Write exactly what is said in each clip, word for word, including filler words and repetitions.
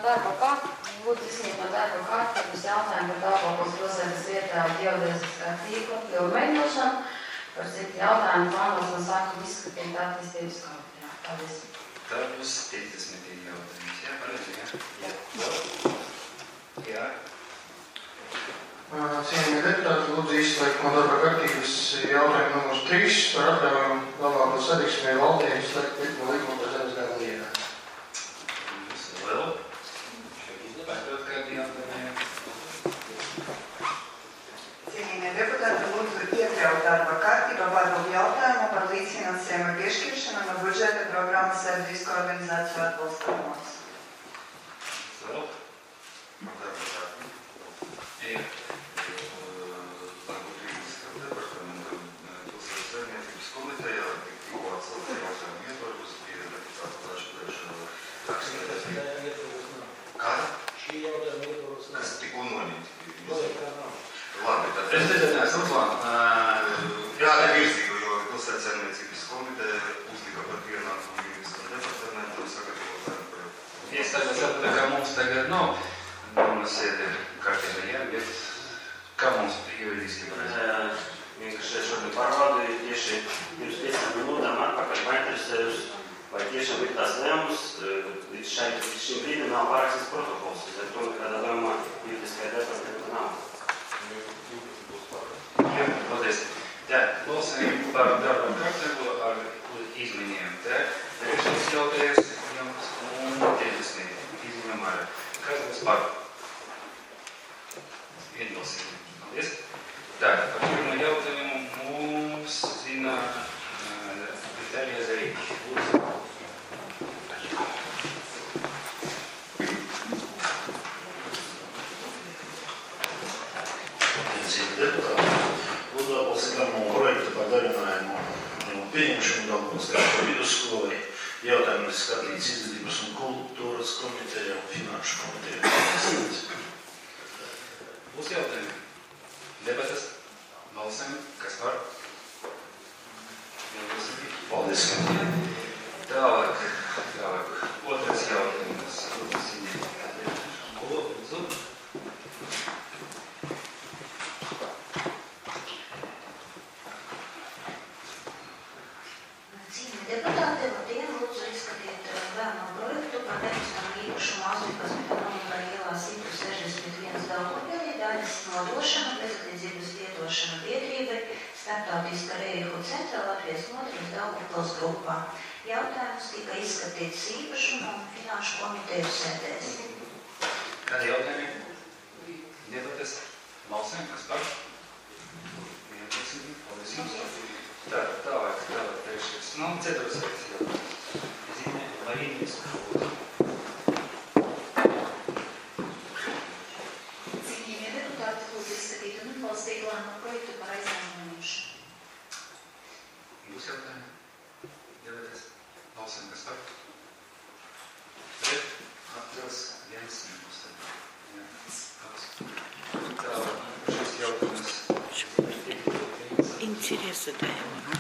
darba kārtību, lūdzu izņemot darba kārtības jautājumu par Daugavpils pilsētas vietā ģeodēziskā tīkla pilnu veidošanu, par citu jautājumu plānošanu sākam izskatīt attīstības komitejā. Paldies. Tā būs piecdesmit jautājums, jā, pareizi, jā? Jā. Jā. Cienījamie deputāti, lūdzu izslēgt no darba kārtības jautājumu numurs trīs par atļaujumu Daugavpils satiksmē valdību slēgt no likuma par zemes gala lietā. Vēl? Šeit izdevētot kādi jautājumi? Cienījamie deputāti, lūdzu iekļaut darba kārtībā pārvaldu jautājumu par līdzfinansējuma piešķiršanu no budžeta programmas Sabiedrisko organizāciju atbalstāmos. Vēl? Par darba kārtību? Jā. Kas tikko noņemti. Labi, tad es nezināju, Ruslāna, jāda virzīgu, jo pilsētas saimniecības komiteja uzlika par pienākumu ministru departamentu un sagatavotāju projektu. Es tagad saprotu, ka mums tagad nav domas sēde kārtībā, jā, bet kā mums juridiski varētu? Vienkārši šodien pārvaldu tieši pirms piecām minūtām atpakaļ painteresējus, vai tiešām ir tās lēmums, līdz šim brīdim nav pārākstīts protokols, ar to nekādā lēmumā juridiskajā departamentā nav. Jā, paldies. Tā, balsojam par darba kārtību ar izmaiņiem. Tā, trešais jautājums jums un piecdesmit izmaiņām ar. Kas būs par? Vienbalsīgi. Paldies. Tā, par pirmo jautājumu mums zina Vitālija Zarīņš. Lūdzu atbalstītāmo projektu par darinājumu pieņemšanu Daugavpils vidusskolai. Jautājumu ir skatīts izglītības un kultūras komiteja un finanšu komiteja. Būs jautājumi? Debatas? Balsēm? Kas par? Paldies. Tālāk, tālāk. Otrais jautājums. Lūdzu. Deputāti, labdien, lūdzu izskatīt lēmumu projektu par nekustamā īpašuma Āzrikas Metronomikā ielā simt sešdesmit viens Daugavpilī daļas nodošana, bezattiecības vietošana biedrībai, Starptautiskā Rērihu centrā Latvijas nodarbības Daugavpils grupā. Jautājums tika izskatīts īpašuma un finanšu komiteju sēdēs. Kādi jautājumi? Debates? Balsēm? Kas par? Vienbalsīgi. Paldies jums. Tā, tālāk, tālāk, trešais. Nu, ceturtais jautājums. Zīmē Marīnijas kūda. Cienījamie deputāti, lūdzu izskatīt un atbalstīt lēmumu projektu par aizņēmumu ņemšanu. Būs jautājumi? Debates? Balsēm, kas par? Pret? Atturas? Viens nebūs. Tālāk, šis jautājums. Интересно, да,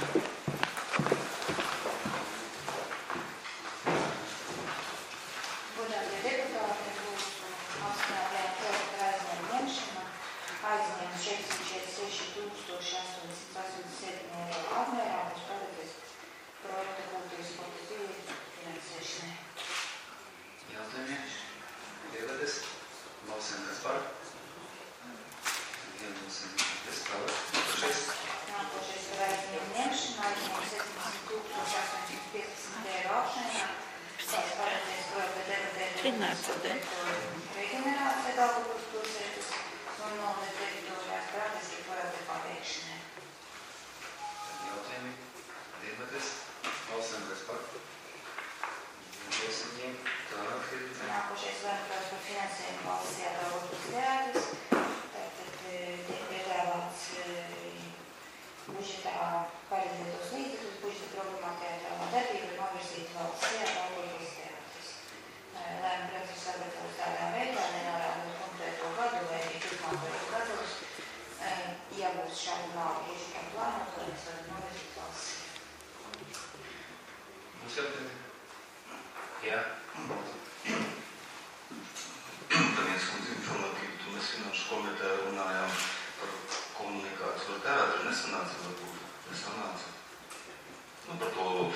Godātie deputāti, lūdzu apstādāt projektu aizņēmumu ņemšanu, aizņēmumu četrsimt četrdesmit seši tūkstoši astoņsimt astoņdesmit septiņi eiro apmērā, kas paredzēs projekta būtības pozitīvu finansēšanai. Jautājumi? Debates? Balsēm, kas par? Vienbalsīgi. Kas tālāk? Trešais? Nākošais par aizņēmumu ņemšanu, aizņēmumu septiņdesmit tūkstoši astoņsimt piecdesmit eiro apmērā, kas paredzēs projekta debatēt reģenerācija Daugavpils pilsētas un novadas teritorijās praktiski projekta pabeigšanai. Jautājumi? Debates? Balsēm, kas par? Vienbalsīgi. Tālāk ir. Nākošais lēmums par finansējumu valsts Daugavpils teātris. Tātad tiek piedāvāts budžetā paredzētos līdzekļus, budžeta programmā teātrālā darbība ir novirzīta valsts Daugavpils teātris. Lēmuma projekts ir sagatavots tādā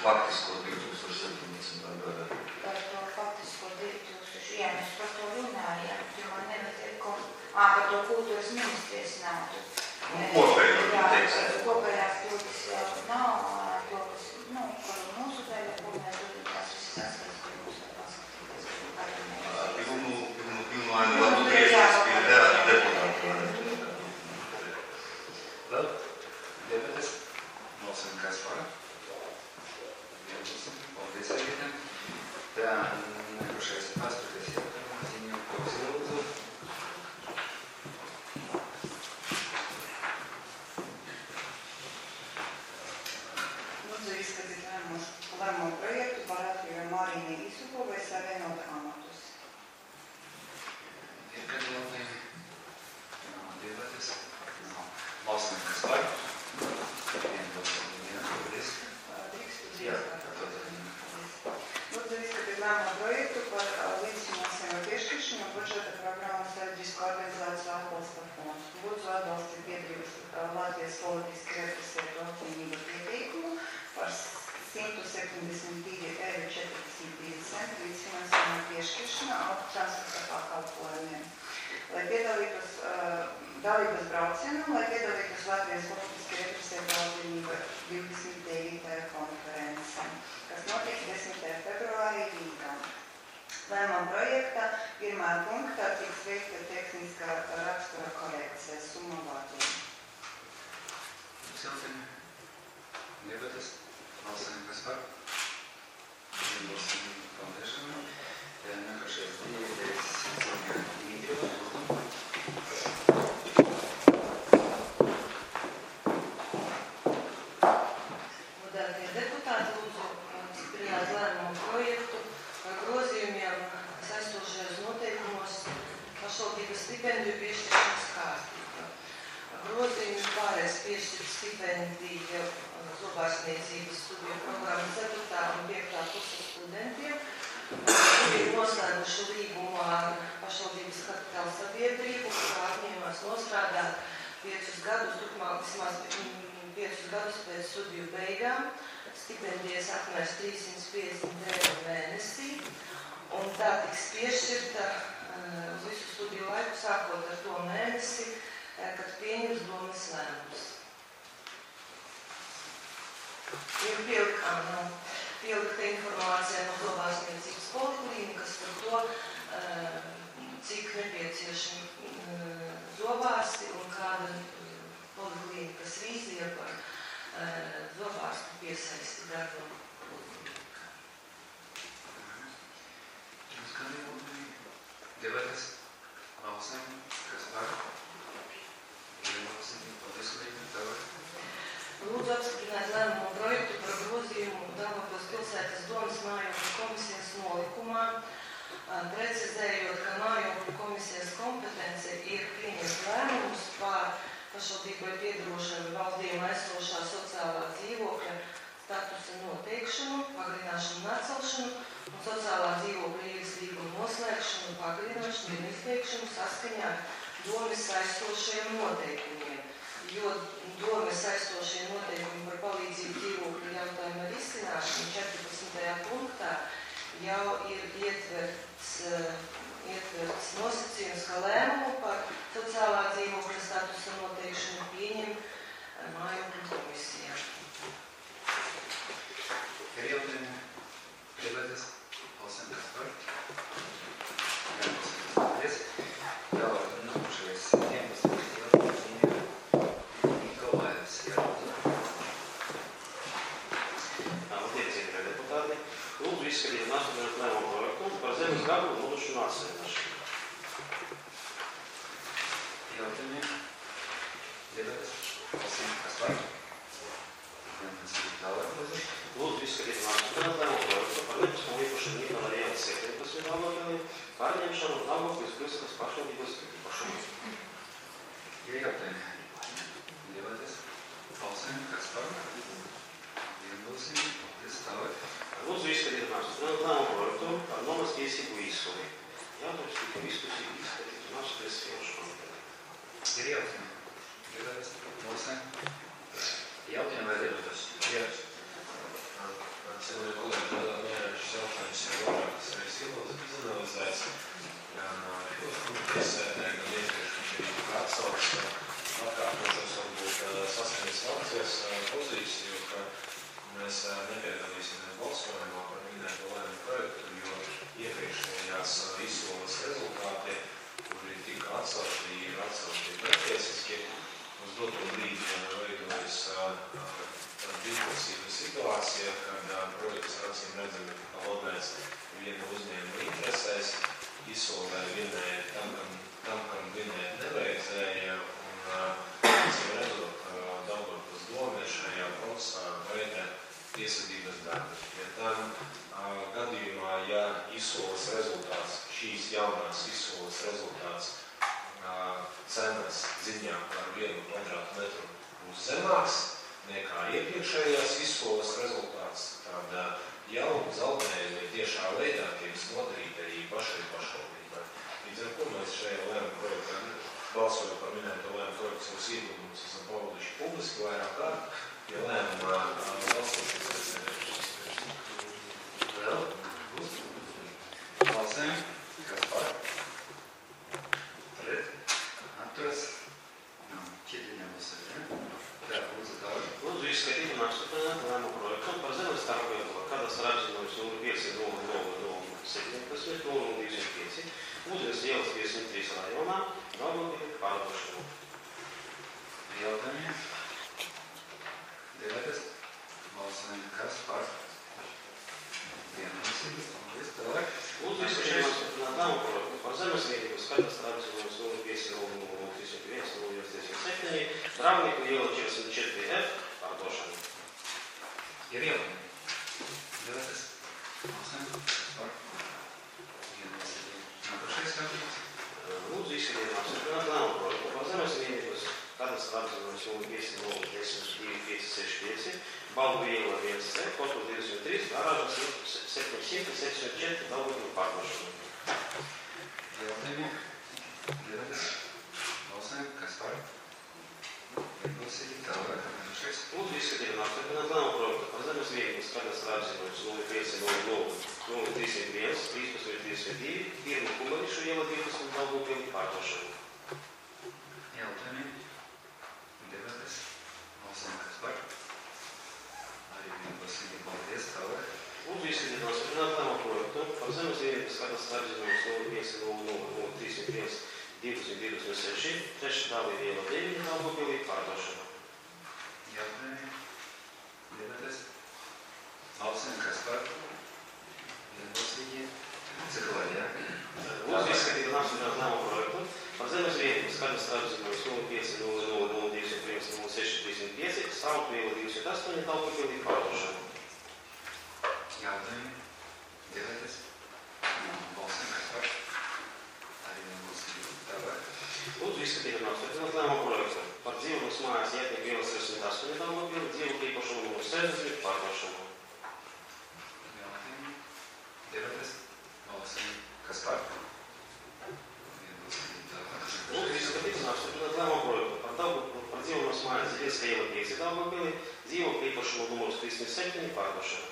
faktisko divi tūkstoši septiņdesmitā gada. Par to faktisko divi tūkstoši, jā, mēs par to runājām, jo man nevajag, ko, ā, par to kultūras ministrijas naudu. Kopējo, jā, teiksim. Kopējās kļūdas jau nav, to, kas, nu, par mūsu daļa, ko mēs runājam, tās visas atskaits, ko mūsu paskatīties, par mēs. Pilnu, pilnu, pilnu ainu labu griežas pie teātra deputātu. Vēl? Debates? Nosim, kas par? Paldies, Egitiem. Tā, nekušais ir pastoties jautājumā, ziņu, ko uzlūdzu. Lūdzu izskatīt lēmumu projektu par atļauju Mārinai Isupovai savienot amatus. Ir kādi jautājumi? Nav debates? Nav. Balsam, kas par? Vienbalsīgi, jā, paldies. Drīkst Jā, Lūdzu izskatīt lēmumu projektu par līdzfinansējumu piešķiršanu budžeta programmas sabiedrisko organizāciju atbalsta fonds. Lūdzu atbalstīt biedrības Latvijas politiski represētu apvienību pieteikumu par simt septiņdesmit divi eiro četrdesmit divi centi līdzfinansējumu piešķiršanu autotransporta pakalpojumiem. Lai piedalītos uh, dalības braucienam, lai piedalītos Latvijas politiski represētu apvienību divdesmit devītajā konferencē, kas notiek desmitajā februārī Rīgā. Lēmuma projektā pirmā punktā tiks veikta tehniskā rakstura korekcija summa vārdiem. Jautājumi? Debates? Balsam, kas par? Vienbalsīgi, paldies. Nekušais dievs, ziņā Mīgļo, lūdzu. Godātie deputāti, lūdzu apstiprināt lēmumu projektu par grozījumiem saistošajos noteikumos pašvaldības stipendiju piešķiršanas kārtība. Grozījumi pārēs piešķirt stipendiju zobārstniecības studiju programmu ceturtā un piektā kursa studentiem, kuri ir noslēguši līgumu ar pašvaldības kapitāla sabiedrību, kurā apņēmās nostrādāt piecus gadus, turpmāk vismaz piecus gadus pēc studiju beigām. Stipendijas apmērs trīssimt piecdesmit eiro mēnesī, un tā tiks piešķirta uh, uz visu studiju laiku, sākot ar to mēnesi, uh, kad pieņems domas lēmums. Ir pielikām, no, pielikta informācija no zobārstniecības poliklīnikas par to, uh, cik nepieciešami uh, zobārsti un kāda uh, poliklīnikas vīzija par uh, zobārstu piesaisti darba poliklīnikā. Jums kādi jautājumi? Debates? Balsam, kas par? Vienbalsīgi, paldies, Līga, tālāk. Lūdzu apstiprināt lēmumu projektu par grozījumu Daugavpils pilsētas domas mājokļu komisijas nolikumā, precizējot, ka mājokļu komisijas kompetence ir pieņemt lēmumus par pašvaldībai piedarošanu valdījuma aizstošā sociālā dzīvokļa statusa noteikšanu, pagarināšanu un atcelšanu un sociālā dzīvokļa īres līguma noslēgšanu, pagarināšanu un izteikšanu saskaņā ar domas aizstošajiem noteikumiem. Jo domas aizstošie noteikumi par palīdzību dzīvokļu jautājumu ar izcināšanu četrpadsmitajā punktā jau ir ietverts, ietverts nosacījums, ka lēmumu par sociālā dzīvokļa statusa noteikšanu pieņem mājokļu komisijā. Ir jautājumi? Debates? Balsam, kas par? Vienbalsīgi, paldies. Tālāk, nākošais vienpadsmitais jautājums ir Nikolājevs jautājums. Attiecīgie deputāti, lūdzu izskatīt nacionālu lēmumu projektu par zemes gabalu nodokšanu atsēināšanu. Jautājumi? Debates? Balsam, kas par? Vienbalsīgi, tālāk, lūdzu. Lūdzu izskatīt nacionālu lēmumu projektu par nekustamā īpašuma Nikolā ielas septiņpadsmit Daugavpilī pārņemšanu un Daugavpils pilsētas pašvaldības īpašumu. Ir jautājumi? Debates? Balsam, kas par? Vienbalsīgi, paldies, tālāk. Lūdzu izskatīt nacionālu lēmumu projektu par nomas tiesību izsoli. Jautājums tika diskusija izskatīt un apspriest finanšu komitejā. Ir jautājumi? Debates? Balsam. Jautājumi vai debates? Jā. cienījamie kolēģi, tādā mērā šis jautājums jau vairākas reizes izanalizēts gan Filos komitejas sēdē, gan iepriekš viņš arī atsauc atkārtošos varbūt saskaņas akcijas pozīciju, ka mēs nepiedalīsimies balsojumā par minēto lēmumu projektu, jo iepriekšējās izsoles rezultāti, kuri tika atcelti, ir atcelti pretiesiski. Uz doto brīdi veidojas divpusīga situācija, kad projekts ar acīm redzami tika lobēts viena uzņēmuma interesēs, izsolē vinēja tam, kam, tam, kam vinēt nevajadzēja, un acīm redzot, Daugavpils doma šajā procesā veida tiesvedības darbu. Ja tam gadījumā, ja izsoles rezultāts, šīs jaunās izsoles rezultāts cenas ziņā par vienu kvadrātmetru būs zemāks nekā iepriekšējās izsoles rezultāts, tad jau zaudējumi tiešā veidā tiks nodarīti arī pašai pašvaldībai. Līdz ar ko mēs šajā lēmumu projektā balsojot par minēto lēmumu projektu savus ieguvumus esam pauduši publiski vairāk kārt, ja lēmumā balsošanas vēl būs. Balsēm, kas par? Atturas? Četri nebalsoja, ne? Tā, lūdzu, tālāk. Lūdzu, izskatīt un apstiprināt lēmumu projektu par zemes starpvietu kadastra apzinājums nulle pieci nulle nulle nulle septiņpadsmit nulle nulle divsimt pieci Ūdens ielas piecdesmit trīs rajonā, Daugavpili pārdošanu. Jautājumi? Debates? Balsojumi, kas par? Vienbalsīgi. Paldies, tālāk. Lūdzu, izskatīt un apstiprināt lēmumu projektu par zemes vietības kadastra apzinājums nulle pieci nulle nulle trīsdesmit viens nulle divsimt septiņi Dravnieku iela četrdesmit četri F pārdošanu. Ir jautājumi? Debates? Balsojumi, kas par? Vienbalsīgi. Nākošais jautājums? Lūdzu, izskatīt un apstiprināt lēmumu projektu par zemes vietības kadastra apzinājums nulle pieci nulle desmit divi pieci seši pieci Balvu iela viens C, korpus divdesmit trīs, garāžas septiņsimt septiņdesmit četri Daugavpili pārdošanu. Jautājumi? Debates? Balsojumi, kas par? Vienbalsīgi. Tālāk. Nākošais? Lūdzu, izskatīt un apstiprināt lēmumu projektu par zemes vietības kadastra apzinājums nulle pieci nulle nulle nulle trīsdesmit viens trīspadsmit trīsdesmit divi Pirmu Kumarišu iela divdesmit Daugavpili pārdošanu. Jautājumi? Debates? Balsojumi, kas par? Arī vienbalsīgi. Paldies. Tālāk. Lūdzu, izskatīt un apstiprināt lēmumu projektu par zemes vietības kadastra apzinājums nulle pieci nulle nulle nulle trīsdesmit viens divdesmit divdesmit seši Treša Dāvija iela deviņi Daugavpili pārdošanu. Jautājumi? Debates? Balsojumi, kas par? Vienbalsīgi. Ciklāri, jā? Lūdzu, izskatīt un apstiprināt lēmumu projektu par zemes vietības kadastra apzinājums nulle pieci nulle nulle nulle divsimt viens nulle seši trīsdesmit pieci Strautu iela divdesmit astoņi Daugavpili pārdošanu. Jautājumi? Debates? Balsojumi, kas par? Arī vienbalsīgi. Tālāk. Lūdzu, izskatīt un apstiprināt lēmumu projektu par dzīvokļu mājās Ietnieku ielas sešdesmit astoņi Daugavpili dzīvokļu īpašumu numur sešdesmit pārdošanu. Jautājumi? Debates? Balsojumi, kas par? Vienbalsīgi. Tālāk. Lūdzu, izskatīt un apstiprināt lēmumu projektu par Daugavpili par dzīvokļu mājās Ziedska iela pieci Daugavpili dzīvokļu īpašumu numur trīsdesmit septiņi pārdošanu.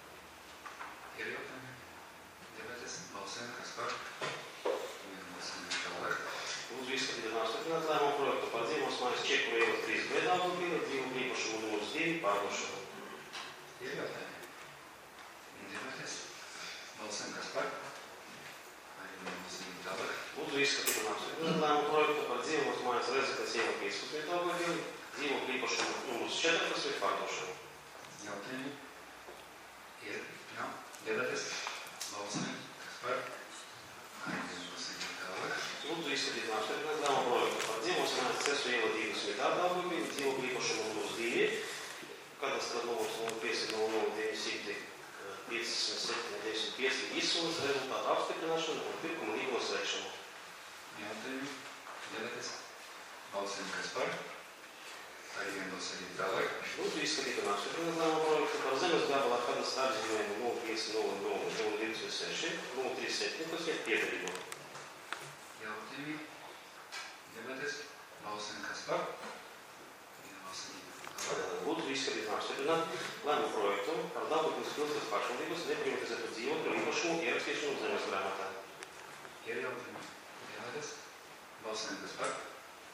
Ir jautājumi? Debates? Balsojumi, kas par? Vienbalsīgi. Tālāk. Lūdzu, izskatīt un apstiprināt lēmumu projektu par dzīvokļu mājās Čekuru iela trīs B Daugavpili dzīvokļu īpašumu numur divi pārdošanu. Ir jautājumi? Debates? Balsojumi, kas par? Arī vienbalsīgi. Tālāk. Lūdzu, izskatīt un apstiprināt lēmumu projektu par dzīvokļu mājās Rezekas iela piecpadsmit Daugavpili dzīvokļu īpašumu numur četrpadsmit pārdošanu. Jautājumi? Ir? Nav? Debates? Balsojumi, kas par? Arī vienbalsīgi. Tālāk. Lūdzu, izskatīt un apstiprināt lēmumu projektu par dzīvokļu mājās Cesu iela divdesmit Daugavpili dzīvokļu īpašumu numur divi kadastra numurs nulle pieci nulle nulle deviņsimt piecdesmit septiņi deviņdesmit pieci izsoles rezultātu apstiprināšanu un pirkuma līgumu slēgšanu. Jautājumi? Debates? Balsojumi, kas par? Arī vienbalsīgi. Tālāk. Lūdzu, izskatīt un apstiprināt lēmumu projektu par zemes gabalā kadastra apzīmējumu nulle pieci nulle nulle nulle divdesmit seši nulle trīs septiņpadsmit piedarīgo. Jautājumi? Debates? Balsojumi, kas par? Vienbalsīgi. Tālāk. Lūdzu, lūdzu izskatīt un apstiprināt lēmumu projektu par Daugavpils pilsētas pašvaldības neprivatizētu dzīvokļu īpašumu ierakstīšanu zemes grāmatā. Ir jautājumi? Jādas? Balsojam, kas par?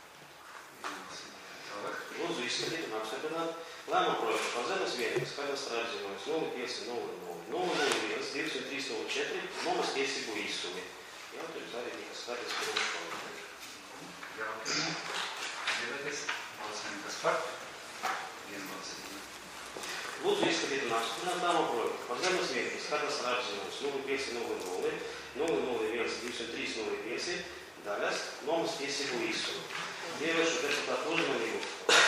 Tālāk. Lūdzu izskatīt un apstiprināt lēmumu projektu par zemes vienības kadastrā apzīmējums nulle pieci nulle nulle nulle viens divsimt trīs nulle četri nomas tiesību īsumi. Jautājums arī tika skatīts pirms projektu. Jautājumi? Debates? Balsojam, kas par? Vienbalsīgi. Lūdzu izskatīt un apstiprināt lēmumu projektu par zemes vienības kadastrā apzīmējums nulle pieci nulle nulle nulle nulle viens divsimt trīs nulle pieci daļas nomas tiesību īsumi. Pievēršu deputātu uzmanību.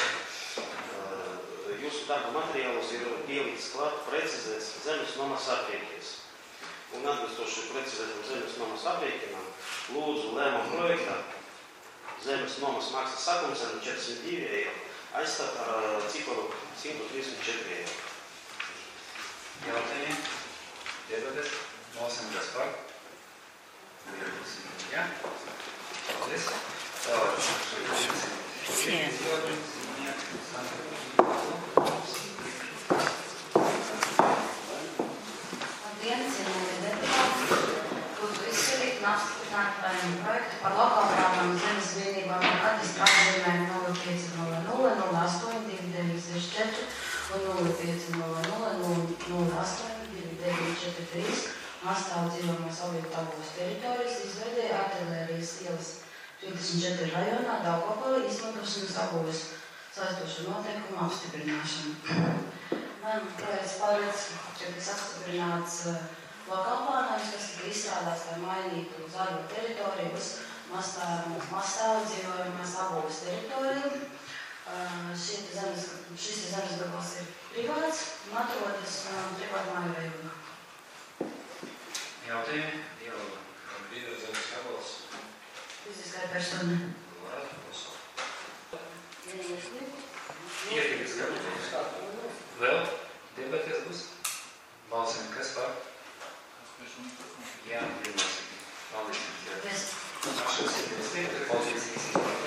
Jūsu darba materiālos ir pielikts klāt precizēts zemes nomas aprēķins. Un atbilstoši precizētam zemes nomas aprēķinam, lūdzu lēmumu projektā zemes nomas maksas sākumcena četrdesmit divi eiro aizstāt ar ciparu simt trīsdesmit četri eiro. Jautājumi? Debates? Balsojam, kas par? Vienbalsīgi. Jā? Paldies. Tālāk. Labdien, cienījamie deputāti! Lūdzu izskatīt un apstiprināt lēmumu projektu par lokālajām zemes vienībām un kadastrā apzīmējumu nulle pieci nulle nulle nulle astoņi divi deviņi seši četri un nulle pieci nulle nulle nulle astoņi divi deviņi četri trīs Mastāvu dzīvojamās objektu apgūves teritorijas izveidēja artilērijas ielas trīsdesmit četri rajonā Daugavpilī izmantošanas apgūves saistošu noteikumu apstiprināšanu. Lēmuma projekts paredz, ka tiks apstiprināts lokālplānojums, kas tika izstrādāts, lai mainītu zaļo teritoriju uz Mastāvu dzīvojamās apgūves teritoriju. Šis zemes gabals ir privāts un atrodas privātu māju veidā. Jautājumi? Dialogu. Privāts zemes gabals. Fiziskai personai. Iekrītas gabals. Vēl? Debates būs? Balsojam, kas par? Jā, vienbalsīgi. Paldies. Paldies. Šos ir viens lieta, paldies.